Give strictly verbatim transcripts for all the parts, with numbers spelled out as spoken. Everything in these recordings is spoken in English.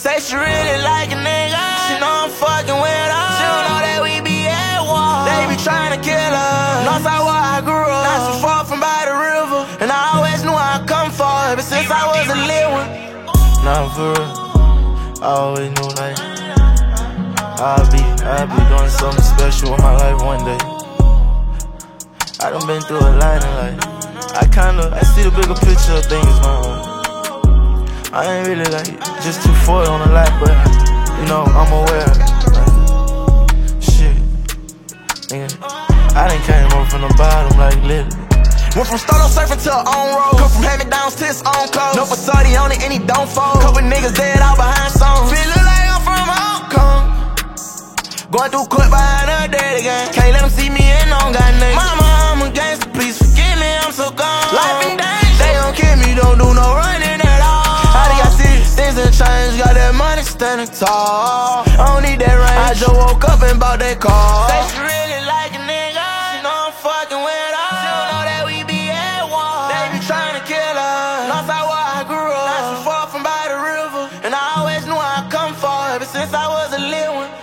Say she really like a nigga, she know I'm fucking with her. She don't know that we be at war. They be trying to kill her. Northside where I grew up, not so far from by the river. And I always knew I'd come for her, but since I was a little one. Nah, for real, I always knew like I'll be, I'll be doing something special with my life one day. I done been through a lot and like I kinda, I see the bigger picture of things now. I ain't really like just too forward on a lot, but you know, I'm aware. Like, shit, nigga, I done came up from the bottom like literally. Went from start-up surfing to her own road. Come from hand-me-downs to his own clothes. No facade on it and he don't fold. Couple niggas dead out behind songs. Feelin' like I'm from Hong Kong. Going through court behind her dead again. Can't let them see me and no got nothing. Mama, I'm a gangster, please forgive me, I'm so gone. Life and danger, they don't kill me, don't do no running at all. How do y'all see things done changed? Got that money standing tall. I don't need that rain, I just woke up and bought that car. Say she really like a nigga, she know I'm fucking with her. She don't know that we be at war. They be trying to kill her. Northside where I grew up, not so far from by the river. And I always knew I'd come for her, ever since I was a little one.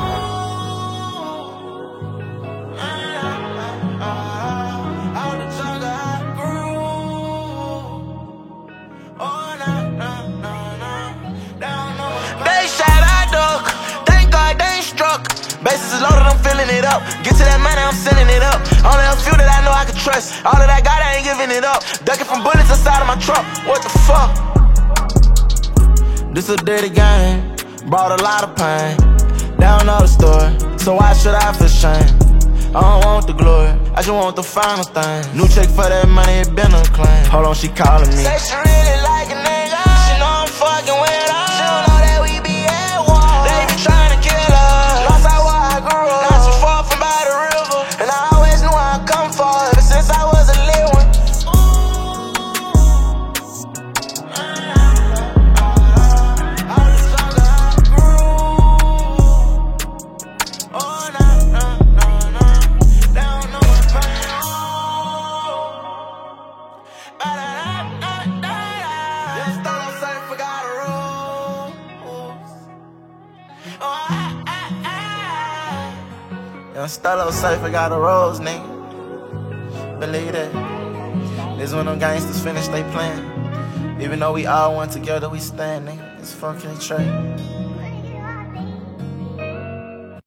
Bases is loaded, I'm filling it up. Get to that money, I'm sending it up. Only a few that I know I can trust. All that I got, I ain't giving it up. Ducking from bullets inside of my truck. What the fuck? This a dirty game. Brought a lot of pain. They don't know the story, so why should I feel shame? I don't want the glory, I just want the final thing. New check for that money, it been a claim. Hold on, she calling me. Say she really like a nigga, she know I'm fucking with her. She don't know that we be at war. They be trying to kill her. Northside where I grew up, not so far from by the river. And I always knew I'd come for her, ever since I was a little one. Young Stella Cypher got a rose, nigga. Believe that. This when them gangsters finish they plan. Even though we all went together, we stand, nigga. It's fucking Trey.